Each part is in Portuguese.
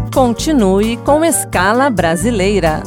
Continue com Escala Brasileira.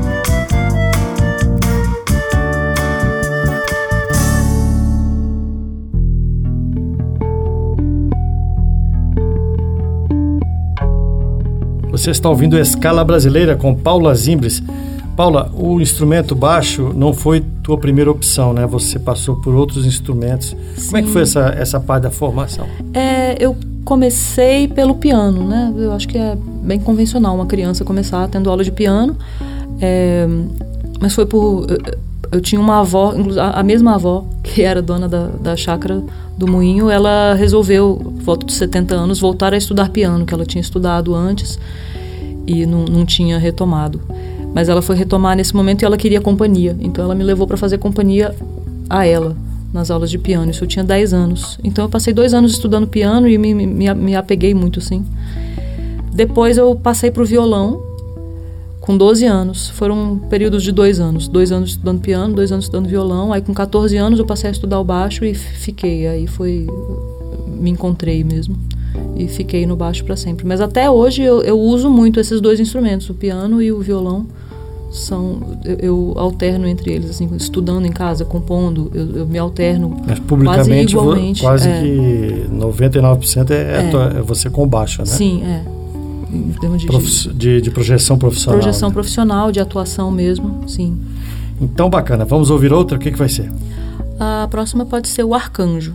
Você está ouvindo Escala Brasileira com Paula Zimbres. Paula, o instrumento baixo não foi tua primeira opção, né? Você passou por outros instrumentos. Sim. Como é que foi essa parte da formação? Eu comecei pelo piano, né? Eu acho que é bem convencional uma criança começar tendo aula de piano. Mas foi por... Eu tinha uma avó, a mesma avó, que era dona da chácara do Moinho, ela resolveu, por volta de 70 anos, voltar a estudar piano, que ela tinha estudado antes e não tinha retomado. Mas ela foi retomar nesse momento e ela queria companhia. Então ela me levou para fazer companhia a ela nas aulas de piano. Isso eu tinha 10 anos. Então eu passei 2 anos estudando piano e me apeguei muito, sim. Depois eu passei para o violão com 12 anos. Foram períodos de 2 anos. 2 anos estudando piano, 2 anos estudando violão. Aí com 14 anos eu passei a estudar o baixo e fiquei. Aí me encontrei mesmo. E fiquei no baixo para sempre. Mas até hoje eu uso muito esses 2 instrumentos, o piano e o violão. Eu alterno entre eles, assim, estudando em casa, compondo, eu me alterno. Mas publicamente, quase igualmente. Quase que 99% é você com baixo, né? Sim, em termos de projeção profissional. Projeção, né? Profissional, de atuação mesmo, sim. Então, bacana. Vamos ouvir outra? O que vai ser? A próxima pode ser o Arcanjo.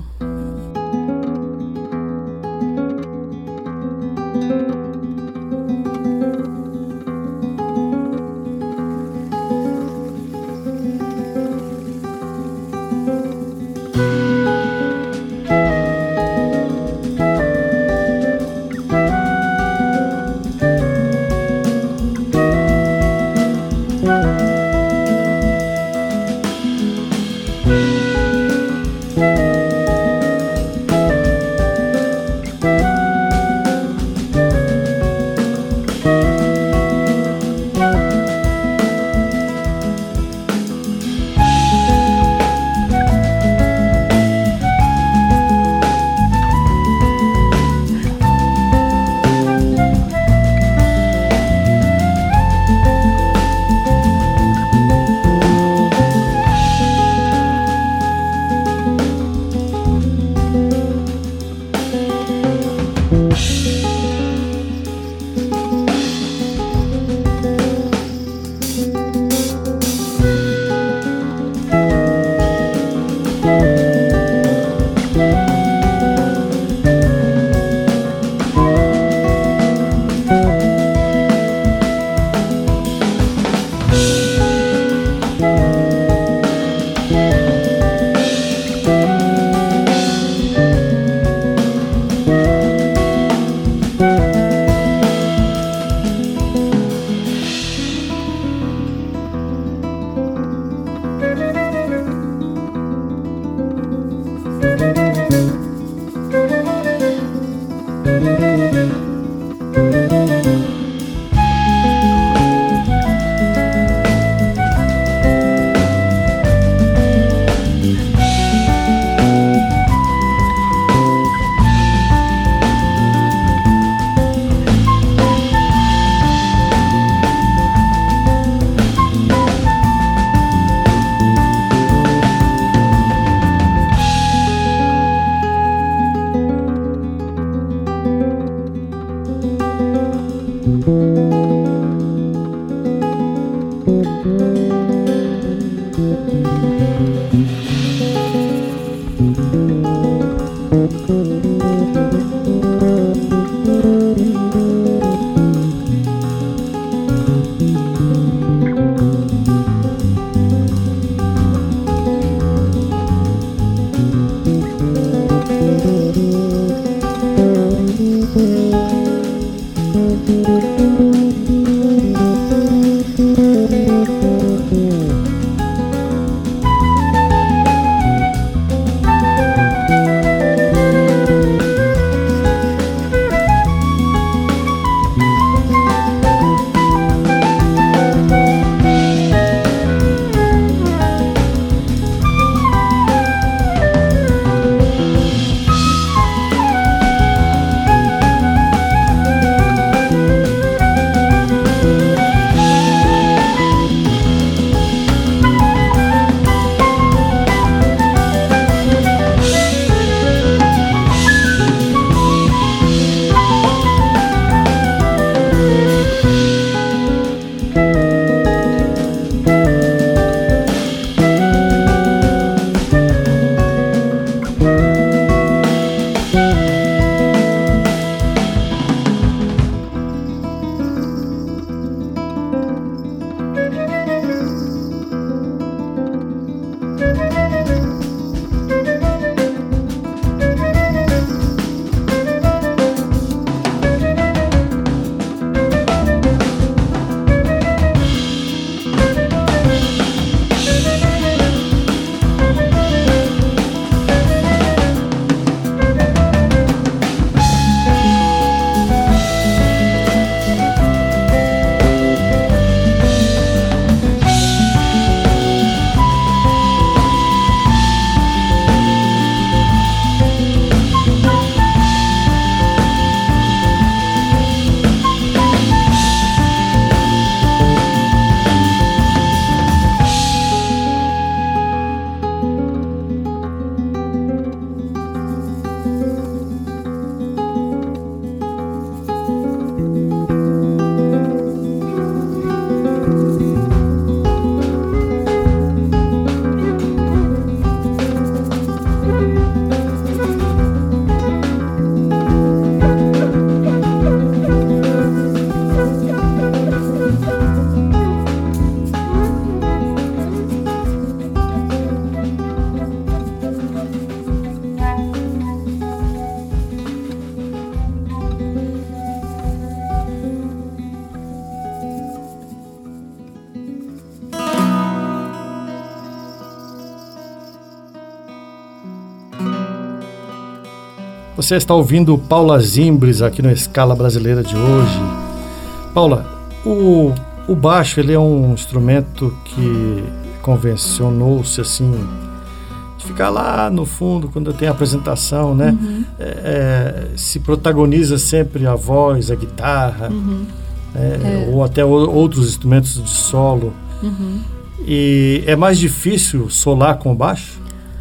Você está ouvindo Paula Zimbres aqui no Escala Brasileira de hoje. Paula, o baixo ele é um instrumento que convencionou-se assim, de ficar lá no fundo quando tem a apresentação, né? Uhum. Se protagoniza sempre a voz, a guitarra, Uhum. ou até outros instrumentos de solo. Uhum. E é mais difícil solar com o baixo?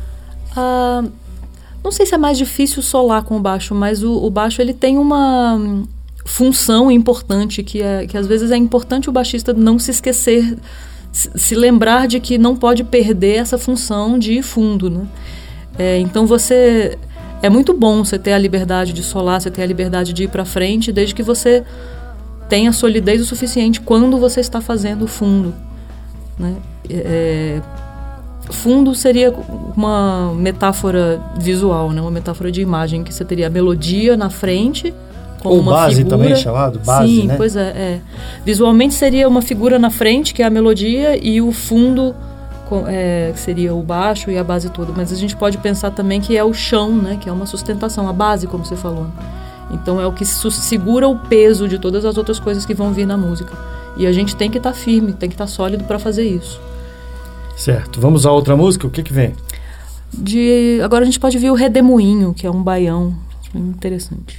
Não sei se é mais difícil solar com o baixo, mas o baixo ele tem uma função importante que às vezes é importante o baixista não se esquecer, se lembrar de que não pode perder essa função de fundo, né? Então é muito bom você ter a liberdade de solar, você ter a liberdade de ir para frente, desde que você tenha solidez o suficiente quando você está fazendo o fundo, né? Fundo seria uma metáfora visual, né? Uma metáfora de imagem, que você teria a melodia na frente como ou uma base figura. Também chamado base, sim, né? Pois é. Visualmente seria uma figura na frente, que é a melodia, e o fundo que seria o baixo e a base toda. Mas a gente pode pensar também que é o chão, né? Que é uma sustentação, a base, como você falou. Então é o que segura o peso de todas as outras coisas que vão vir na música. E a gente tem que estar firme, tem que estar sólido para fazer isso. Certo. Vamos a outra música? O que vem? Agora a gente pode ver o Redemoinho, que é um baião interessante.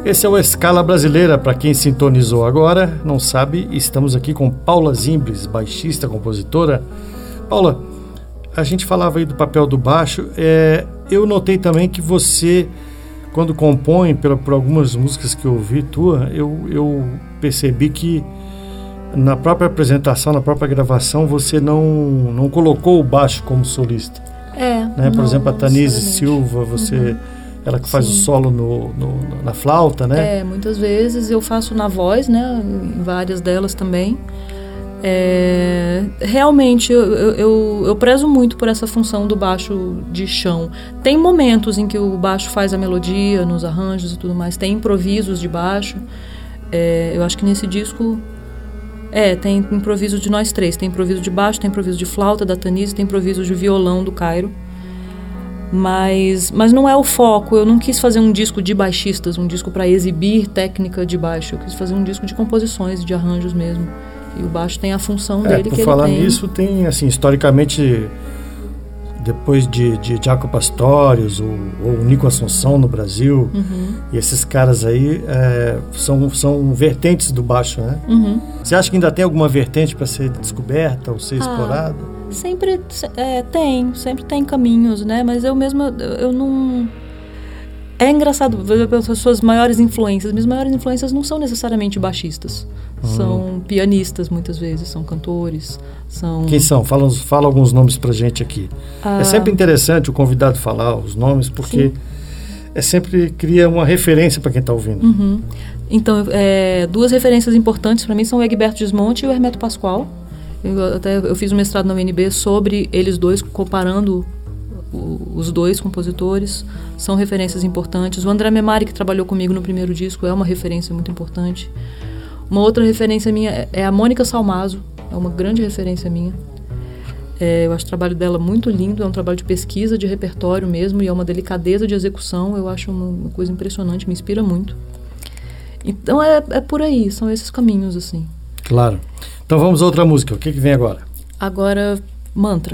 Esse é o Escala Brasileira. Para quem sintonizou agora, não sabe, estamos aqui com Paula Zimbres, baixista, compositora. Paula, a gente falava aí do papel do baixo. Eu notei também que você, quando compõe, por algumas músicas que eu ouvi tua, eu percebi que na própria apresentação, na própria gravação, você não colocou o baixo como solista. Né? Por exemplo, a Tanise Silva, ela que faz o solo na flauta, né? Muitas vezes eu faço na voz, né? Em várias delas também. Realmente, eu prezo muito por essa função do baixo de chão. Tem momentos em que o baixo faz a melodia nos arranjos e tudo mais. Tem improvisos de baixo. Eu acho que nesse disco... tem improviso de nós três. Tem improviso de baixo, tem improviso de flauta da Tanise, tem improviso de violão do Cairo. Mas não é o foco. Eu não quis fazer um disco de baixistas, um disco para exibir técnica de baixo. Eu quis fazer um disco de composições, de arranjos mesmo. E o baixo tem a função dele que ele tem. Por falar nisso, tem, assim, historicamente, depois de Jaco Pastorius ou Nico Assunção no Brasil, e esses caras aí são vertentes do baixo, né? Você acha que ainda tem alguma vertente para ser descoberta ou ser explorada? Sempre tem caminhos, né? Mas eu não... É engraçado ver pelas suas maiores influências. Minhas maiores influências não são necessariamente baixistas. São pianistas, muitas vezes, são cantores, são... Quem são? Fala alguns nomes pra gente aqui. É sempre interessante o convidado falar os nomes, porque sempre cria uma referência para quem está ouvindo. Então, duas referências importantes para mim são o Egberto Gismonti e o Hermeto Pascoal. Eu fiz um mestrado na UNB sobre eles dois, comparando os dois compositores. São referências importantes. O André Memari, que trabalhou comigo no primeiro disco, é uma referência muito importante. Uma outra referência minha é a Mônica Salmazo, é uma grande referência minha. Eu acho o trabalho dela muito lindo, é um trabalho de pesquisa, de repertório mesmo, e é uma delicadeza de execução. Eu acho uma coisa impressionante, me inspira muito. Então é por aí, são esses caminhos, assim. Claro. Então vamos a outra música. O que vem agora? Agora, Mantra.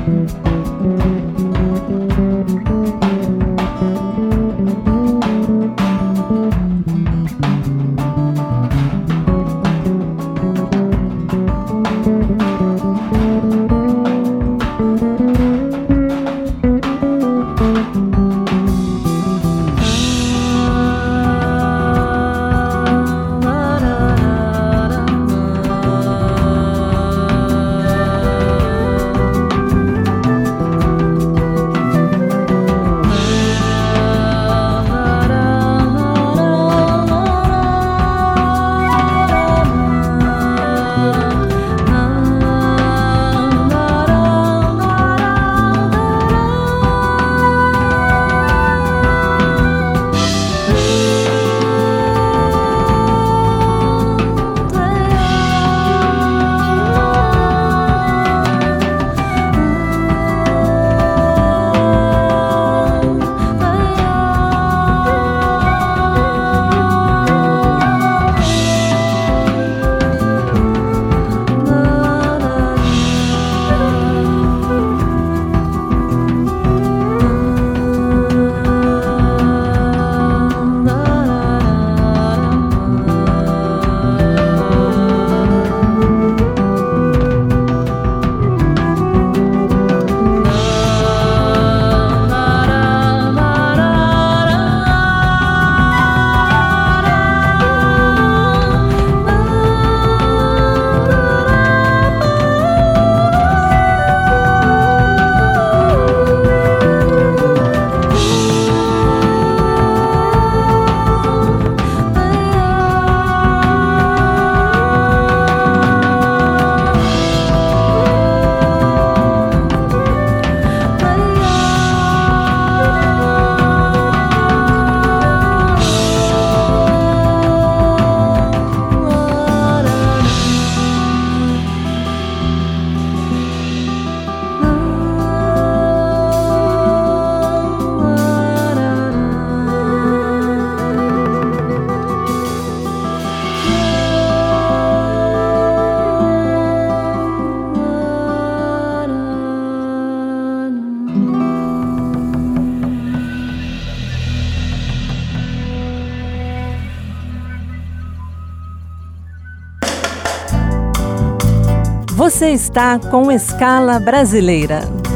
Você está com Escala Brasileira.